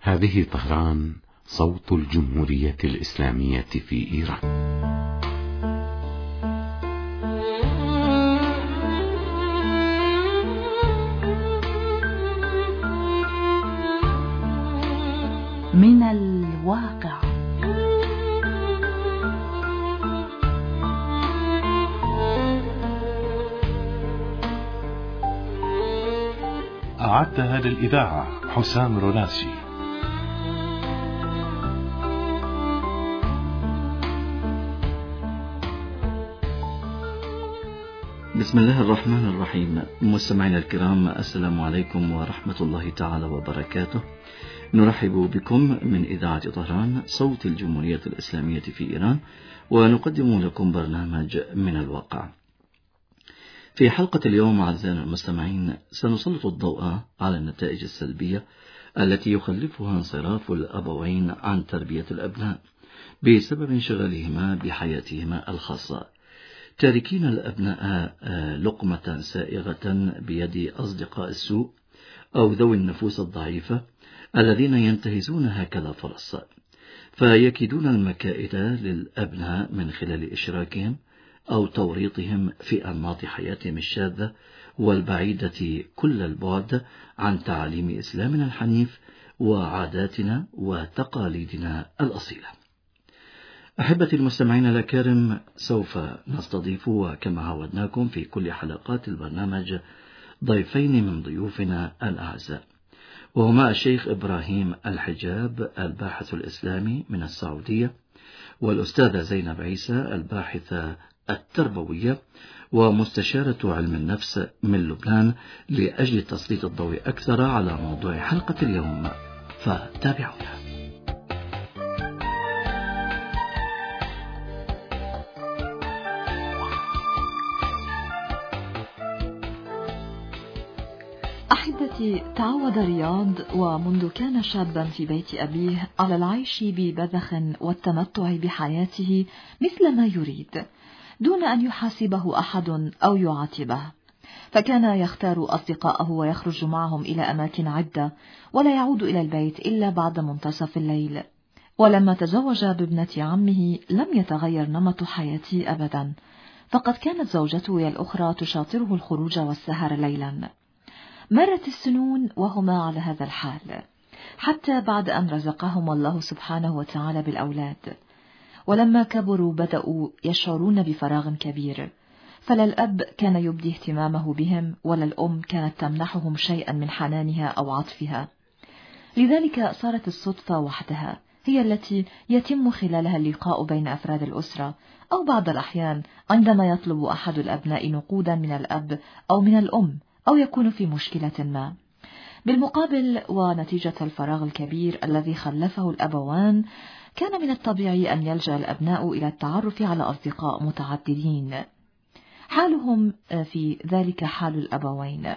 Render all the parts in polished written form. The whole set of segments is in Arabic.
هذه طهران، صوت الجمهورية الإسلامية في إيران. من الواقع. أعدها للإذاعة حسام روناسي. بسم الله الرحمن الرحيم. مستمعينا الكرام، السلام عليكم ورحمة الله تعالى وبركاته. نرحب بكم من إذاعة طهران، صوت الجمهورية الإسلامية في إيران، ونقدم لكم برنامج من الواقع. في حلقة اليوم أعزائنا المستمعين سنسلط الضوء على النتائج السلبية التي يخلفها انصراف الأبوين عن تربية الأبناء بسبب انشغالهما بحياتهما الخاصة، تاركين الأبناء لقمة سائغة بيد أصدقاء السوء أو ذوي النفوس الضعيفة الذين ينتهزون هكذا فرص، فيكيدون المكائد للأبناء من خلال إشراكهم أو توريطهم في أنماط حياتهم الشاذة والبعيدة كل البعد عن تعاليم إسلامنا الحنيف وعاداتنا وتقاليدنا الأصيلة. أحبتي المستمعين الأكارم، سوف نستضيف وكما عودناكم في كل حلقات البرنامج ضيفين من ضيوفنا الأعزاء، وهما الشيخ إبراهيم الحجاب الباحث الإسلامي من السعودية، والأستاذة زينب عيسى الباحثة التربوية ومستشارة علم النفس من لبنان، لأجل تسليط الضوء أكثر على موضوع حلقة اليوم، فتابعونا. أحبتي، تعود رياض ومنذ كان شابا في بيت أبيه على العيش ببذخ والتمتع بحياته مثل ما يريد دون أن يحاسبه أحد أو يعاتبه، فكان يختار أصدقاءه ويخرج معهم إلى أماكن عدة، ولا يعود إلى البيت إلا بعد منتصف الليل. ولما تزوج بابنة عمه لم يتغير نمط حياته أبدا، فقد كانت زوجته الأخرى تشاطره الخروج والسهر ليلا. مرت السنون وهما على هذا الحال، حتى بعد أن رزقهم الله سبحانه وتعالى بالأولاد، ولما كبروا بدأوا يشعرون بفراغ كبير، فلا الأب كان يبدي اهتمامه بهم ولا الأم كانت تمنحهم شيئا من حنانها أو عطفها. لذلك صارت الصدفة وحدها هي التي يتم خلالها اللقاء بين أفراد الأسرة، أو بعض الأحيان عندما يطلب أحد الأبناء نقودا من الأب أو من الأم، أو يكون في مشكلة ما. بالمقابل، ونتيجة الفراغ الكبير الذي خلفه الأبوان، كان من الطبيعي أن يلجأ الأبناء إلى التعرف على أصدقاء متعددين، حالهم في ذلك حال الأبوين.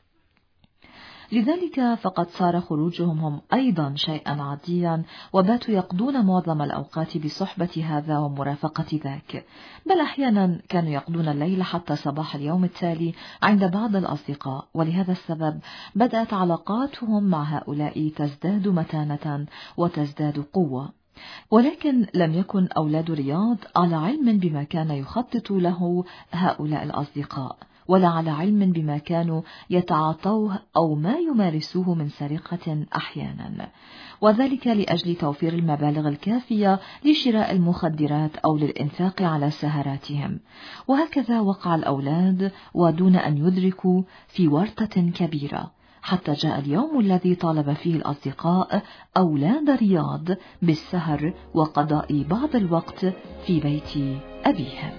لذلك فقد صار خروجهم هم أيضا شيئا عاديا، وباتوا يقضون معظم الأوقات بصحبة هذا ومرافقة ذاك، بل أحيانا كانوا يقضون الليل حتى صباح اليوم التالي عند بعض الأصدقاء. ولهذا السبب بدأت علاقاتهم مع هؤلاء تزداد متانة وتزداد قوة. ولكن لم يكن أولاد رياض على علم بما كان يخطط له هؤلاء الأصدقاء، ولا على علم بما كانوا يتعاطوه أو ما يمارسوه من سرقة أحيانا، وذلك لأجل توفير المبالغ الكافية لشراء المخدرات أو للإنفاق على سهراتهم. وهكذا وقع الأولاد ودون أن يدركوا في ورطة كبيرة، حتى جاء اليوم الذي طالب فيه الأصدقاء أولاد رياض بالسهر وقضاء بعض الوقت في بيت أبيهم.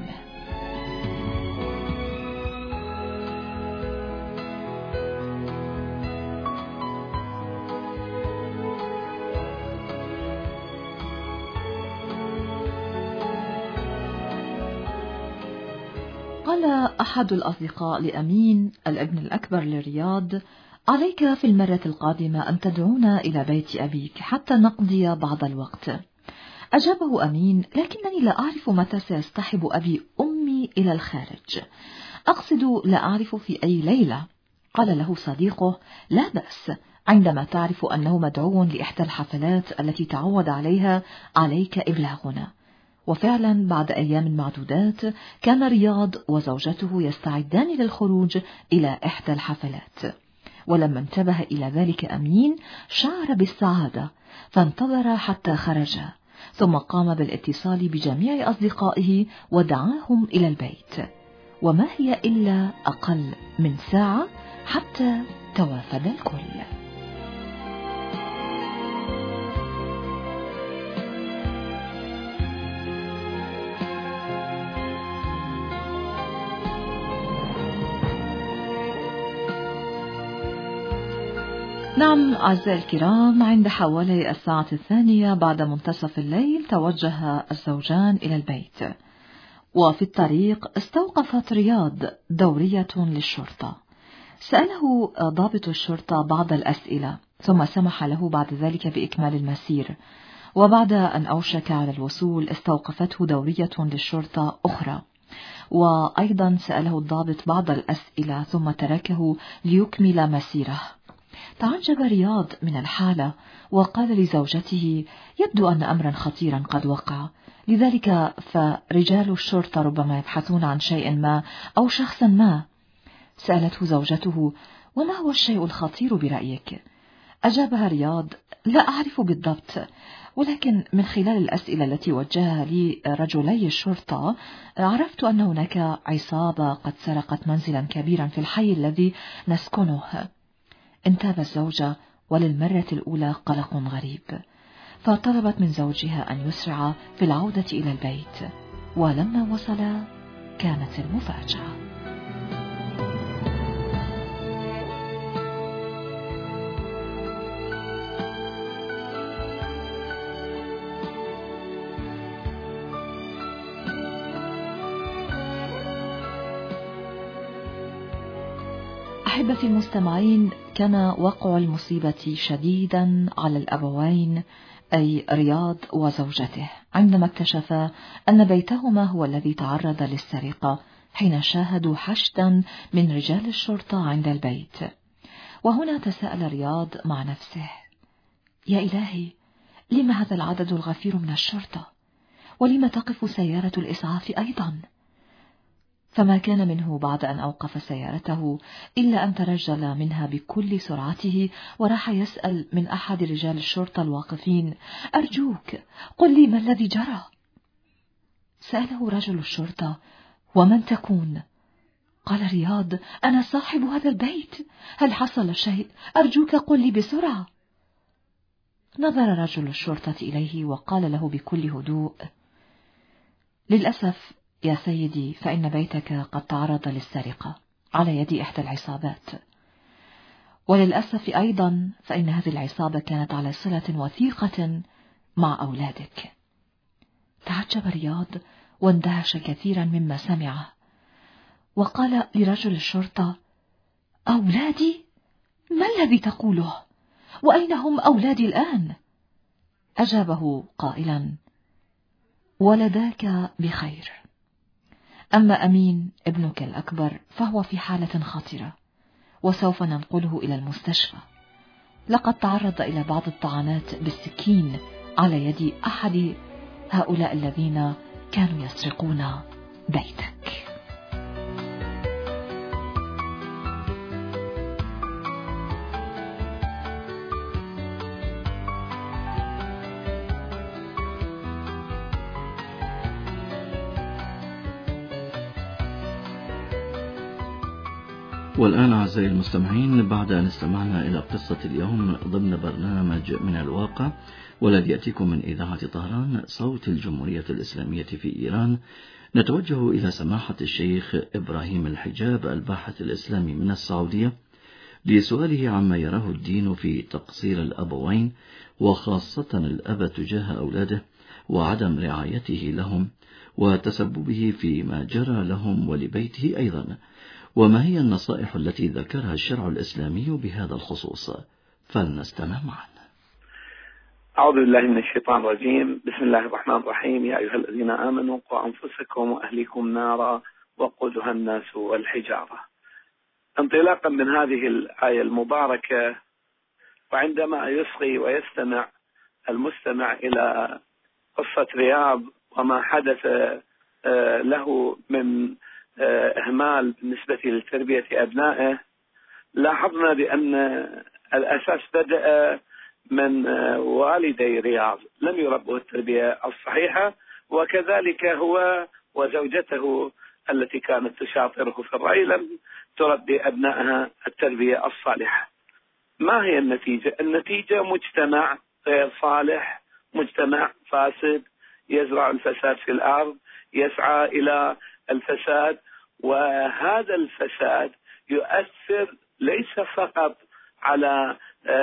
قال أحد الأصدقاء لأمين الابن الأكبر لرياض: عليك في المرة القادمة أن تدعونا إلى بيت أبيك حتى نقضي بعض الوقت. أجابه أمين: لكنني لا أعرف متى سيصطحب أبي أمي إلى الخارج، أقصد لا أعرف في أي ليلة. قال له صديقه: لا بأس، عندما تعرف أنه مدعو لإحدى الحفلات التي تعود عليها عليك إبلاغنا. وفعلا بعد أيام معدودات كان رياض وزوجته يستعدان للخروج إلى إحدى الحفلات، ولما انتبه إلى ذلك أمين شعر بالسعادة فانتظر حتى خرج، ثم قام بالاتصال بجميع أصدقائه ودعاهم إلى البيت، وما هي إلا أقل من ساعة حتى توافد الكل. نعم أعزائي الكرام، عند حوالي 2:00 بعد منتصف الليل توجه الزوجان إلى البيت، وفي الطريق استوقفت رياض دورية للشرطة. سأله ضابط الشرطة بعض الأسئلة ثم سمح له بعد ذلك بإكمال المسير، وبعد أن أوشك على الوصول استوقفته دورية للشرطة أخرى، وأيضا سأله الضابط بعض الأسئلة ثم تركه ليكمل مسيره. تعجب رياض من الحالة وقال لزوجته: يبدو أن أمرا خطيرا قد وقع، لذلك فرجال الشرطة ربما يبحثون عن شيء ما أو شخص ما. سألته زوجته: وما هو الشيء الخطير برأيك؟ أجابها رياض: لا أعرف بالضبط، ولكن من خلال الأسئلة التي وجهها لي رجلي الشرطة عرفت أن هناك عصابة قد سرقت منزلا كبيرا في الحي الذي نسكنه. انتاب الزوجة وللمرة الأولى قلق غريب، فطلبت من زوجها أن يسرع في العودة إلى البيت، ولما وصلا كانت المفاجأة. أحبتي المستمعين، كان وقع المصيبة شديدا على الأبوين أي رياض وزوجته عندما اكتشفا أن بيتهما هو الذي تعرض للسرقة حين شاهدوا حشدا من رجال الشرطة عند البيت. وهنا تساءل رياض مع نفسه: يا إلهي، لم هذا العدد الغفير من الشرطة؟ ولم تقف سيارة الإسعاف أيضا؟ فما كان منه بعد أن أوقف سيارته إلا أن ترجل منها بكل سرعته وراح يسأل من أحد رجال الشرطة الواقفين: أرجوك قل لي ما الذي جرى؟ سأله رجل الشرطة: ومن تكون؟ قال رياض: أنا صاحب هذا البيت، هل حصل شيء؟ أرجوك قل لي بسرعة. نظر رجل الشرطة إليه وقال له بكل هدوء: للأسف يا سيدي، فإن بيتك قد تعرض للسرقة على يد إحدى العصابات، وللأسف أيضا فإن هذه العصابة كانت على صلة وثيقة مع أولادك. تعجب رياض واندهش كثيرا مما سمعه، وقال لرجل الشرطة: أولادي؟ ما الذي تقوله؟ وأين هم أولادي الآن؟ أجابه قائلا: ولداك بخير، أما أمين ابنك الأكبر فهو في حالة خطرة وسوف ننقله إلى المستشفى، لقد تعرض إلى بعض الطعنات بالسكين على يد أحد هؤلاء الذين كانوا يسرقون بيتك. والآن أعزائي المستمعين، بعد أن استمعنا إلى قصة اليوم ضمن برنامج من الواقع والذي يأتيكم من إذاعة طهران صوت الجمهورية الإسلامية في إيران، نتوجه إلى سماحة الشيخ إبراهيم الحجاب الباحث الإسلامي من السعودية لسؤاله عما يراه الدين في تقصير الأبوين، وخاصة الأب تجاه أولاده وعدم رعايته لهم وتسببه فيما جرى لهم ولبيته أيضا، وما هي النصائح التي ذكرها الشرع الإسلامي بهذا الخصوص. فلنستمع معا. أعوذ بالله من الشيطان الرجيم. بسم الله الرحمن الرحيم. يا أيها الذين آمنوا قوا أنفسكم وأهليكم نارا وقودها الناس والحجارة. انطلاقا من هذه الآية المباركة وعندما يصغي ويستمع المستمع إلى قصة رياض وما حدث له من إهمال بالنسبة لتربية أبنائه، لاحظنا بأن الأساس بدأ من والدي رياض، لم يربوا التربية الصحيحة، وكذلك هو وزوجته التي كانت تشاطره في الرأي لم تربي أبنائها التربية الصالحة. ما هي النتيجة؟ النتيجة مجتمع غير صالح، مجتمع فاسد يزرع الفساد في الأرض، يسعى إلى الفساد، وهذا الفساد يؤثر ليس فقط على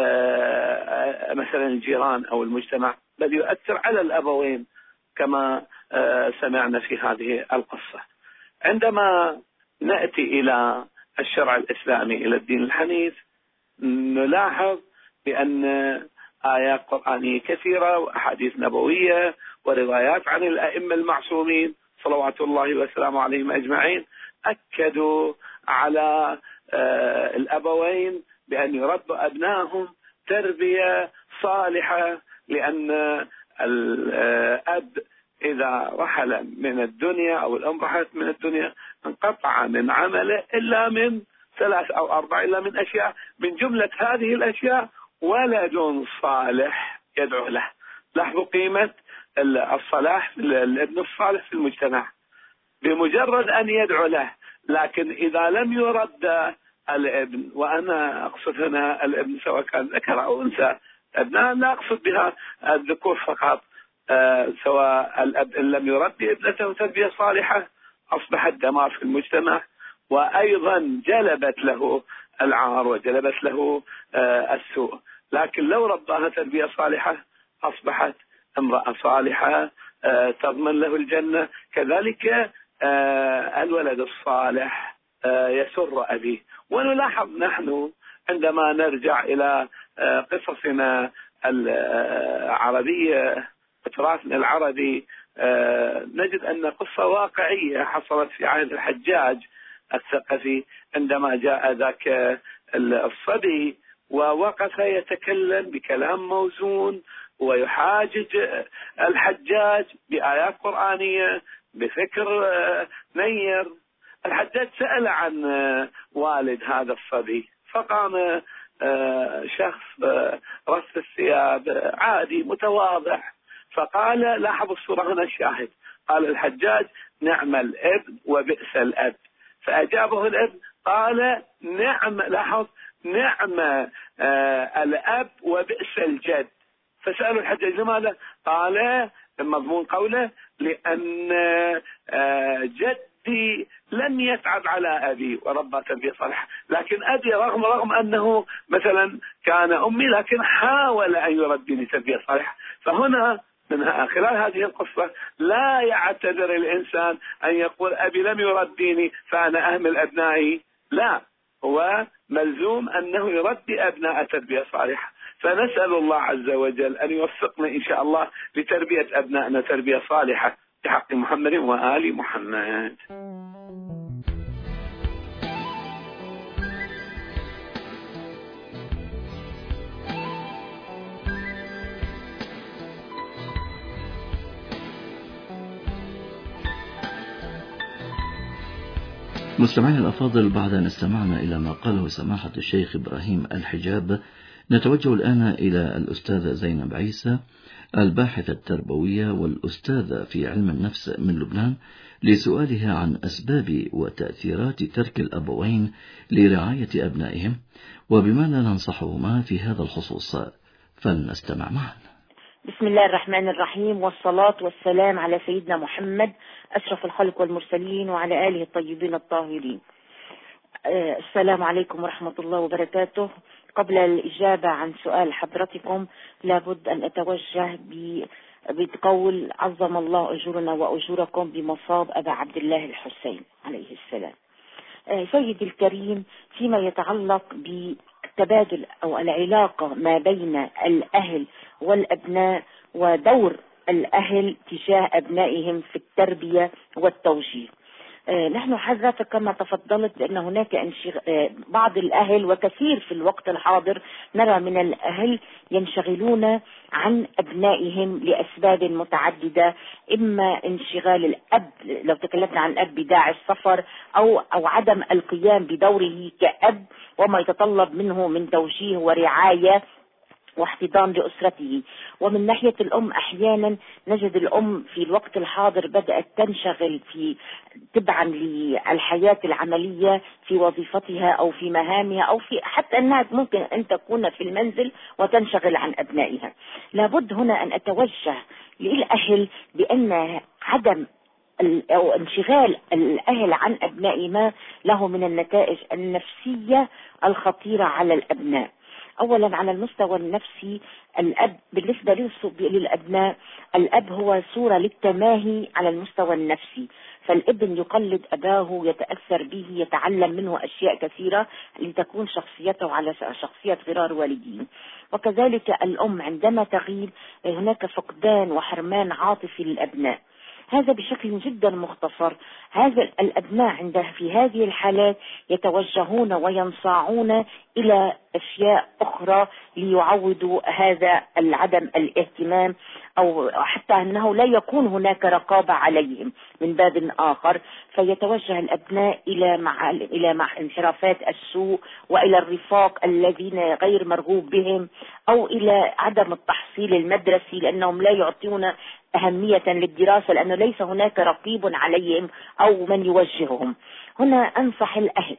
مثلا الجيران أو المجتمع، بل يؤثر على الأبوين كما سمعنا في هذه القصة. عندما نأتي إلى الشرع الإسلامي، إلى الدين الحنيف، نلاحظ بأن آيات قرآنية كثيرة وأحاديث نبوية وروايات عن الأئمة المعصومين صلوات الله وسلامه عليهم أجمعين أكدوا على الأبوين بأن يربوا أبنائهم تربية صالحة، لأن الأب إذا رحل من الدنيا أو الأم رحلت من الدنيا انقطع من عمله إلا من 3 أو 4، إلا من أشياء، من جملة هذه الأشياء ولد صالح يدعو له. لاحظوا قيمة الصلاح الابن الصالح في المجتمع بمجرد أن يدعو له. لكن إذا لم يرد الابن، وأنا أقصد هنا الابن سواء كان ذكر أو أنثى، أبناء لا أقصد بها الذكور فقط، سواء الأب إن لم يربي ابنته تربية صالحة أصبحت دمار في المجتمع، وأيضا جلبت له العار وجلبت له السوء. لكن لو رباها تربية صالحة أصبحت امرأة صالحة تضمن له الجنة. كذلك الولد الصالح يسر أبيه. ونلاحظ نحن عندما نرجع إلى قصصنا العربية، تراثنا العربي، نجد أن قصة واقعية حصلت في عهد الحجاج الثقفي، عندما جاء ذاك الصبي ووقف يتكلم بكلام موزون ويحاجج الحجاج بآيات قرآنية بفكر نير. الحجاج سأل عن والد هذا الصبي، فقام شخص رص الثياب عادي متواضع فقال، لاحظوا الصورة هنا الشاهد، قال الحجاج: نعم الابن وبئس الأب. فأجابه الابن قال: نعم، لاحظ، نعم الأب وبئس الجد. فسألوا الحجاج: لماذا؟ قال مضمون قوله: لأن جدي لم يتعب على أبي وربى تربية صالحة، لكن أبي رغم أنه مثلا كان أمي لكن حاول أن يربيني تربية صالحة. فهنا من خلال هذه القصة لا يعتذر الإنسان أن يقول أبي لم يربيني فأنا أهمل أبنائي، لا، هو ملزوم أنه يربي أبناء تربية صالحة. فنسأل الله عز وجل أن يوفقنا إن شاء الله لتربية أبنائنا تربية صالحة بحق محمد وآل محمد. مستمعينا الأفاضل، بعد أن استمعنا إلى ما قاله سماحة الشيخ إبراهيم الحجاب، نتوجه الآن إلى الأستاذة زينب عيسى، الباحثة التربوية والأستاذة في علم النفس من لبنان، لسؤالها عن أسباب وتأثيرات ترك الأبوين لرعاية أبنائهم وبماذا ننصحهما في هذا الخصوص. فلنستمع معا. بسم الله الرحمن الرحيم، والصلاة والسلام على سيدنا محمد أشرف الخلق والمرسلين وعلى آله الطيبين الطاهرين. السلام عليكم ورحمة الله وبركاته. قبل الإجابة عن سؤال حضرتكم لابد أن أتوجه بقول: عظم الله أجورنا وأجوركم بمصاب أبا عبد الله الحسين عليه السلام. سيدي الكريم، فيما يتعلق بالتبادل أو العلاقة ما بين الأهل والأبناء ودور الأهل تجاه أبنائهم في التربية والتوجيه، نحن حضرتك كما تفضلت بأن هناك بعض الأهل، وكثير في الوقت الحاضر نرى من الأهل ينشغلون عن أبنائهم لأسباب متعددة، إما انشغال الأب، لو تكلمنا عن الأب بداعي السفر، أو عدم القيام بدوره كأب وما يتطلب منه من توجيه ورعاية واحتضان لأسرته. ومن ناحية الأم أحيانا نجد الأم في الوقت الحاضر بدأت تنشغل في تبعا للحياة العملية في وظيفتها أو في مهامها، أو في حتى أنها ممكن أن تكون في المنزل وتنشغل عن أبنائها. لابد هنا أن أتوجه للأهل بأن عدم أو انشغال الأهل عن أبناء ما له من النتائج النفسية الخطيرة على الأبناء. أولا على المستوى النفسي، الأب بالنسبة للأبناء الأب هو صورة للتماهي على المستوى النفسي، فالابن يقلد أباه، يتأثر به، يتعلم منه أشياء كثيرة لتكون شخصيته على شخصية غرار والديه. وكذلك الأم عندما تغيب هناك فقدان وحرمان عاطفي للأبناء. هذا بشكل جدا مختصر. هذا الأبناء في هذه الحالات يتوجهون وينصاعون إلى أشياء أخرى ليعوضوا هذا العدم الاهتمام، أو حتى أنه لا يكون هناك رقابة عليهم من باب آخر، فيتوجه الأبناء إلى انحرافات السوء وإلى الرفاق الذين غير مرغوب بهم، أو إلى عدم التحصيل المدرسي لأنهم لا يعطون أهمية للدراسة لأنه ليس هناك رقيب عليهم أو من يوجههم. هنا أنصح الأهل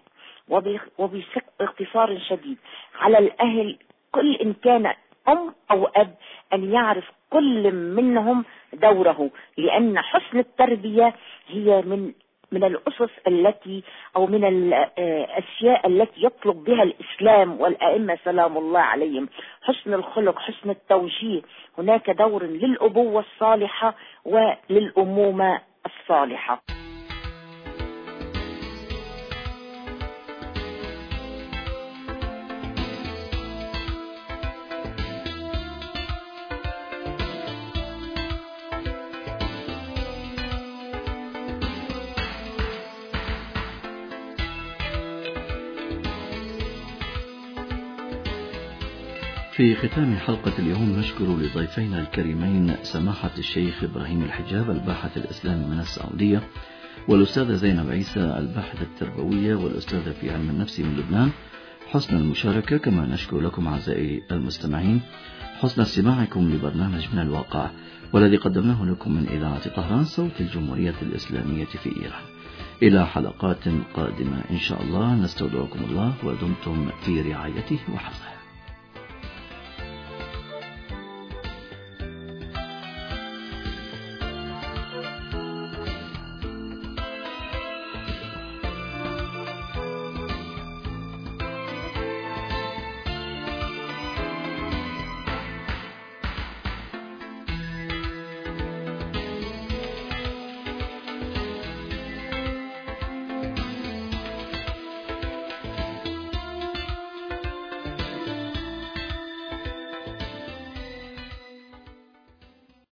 وباختصار شديد على الأهل كل إن كان أم أو أب أن يعرف كل منهم دوره، لأن حسن التربية هي من الأسس التي أو من الأشياء التي يطلب بها الإسلام والأئمة سلام الله عليهم. حسن الخلق، حسن التوجيه، هناك دور للأبوة الصالحة وللأمومة الصالحة. في ختام حلقة اليوم نشكر لضيفينا الكريمين سماحة الشيخ إبراهيم الحجاب الباحث الإسلامي من السعودية، والأستاذة زينب عيسى الباحثة التربوية والأستاذة في علم النفس من لبنان حسن المشاركة. كما نشكر لكم أعزائي المستمعين حسن استماعكم لبرنامج من الواقع، والذي قدمناه لكم من إذاعة طهران صوت الجمهورية الإسلامية في إيران. إلى حلقات قادمة إن شاء الله، نستودعكم الله ودمتم في رعايته وحفظه.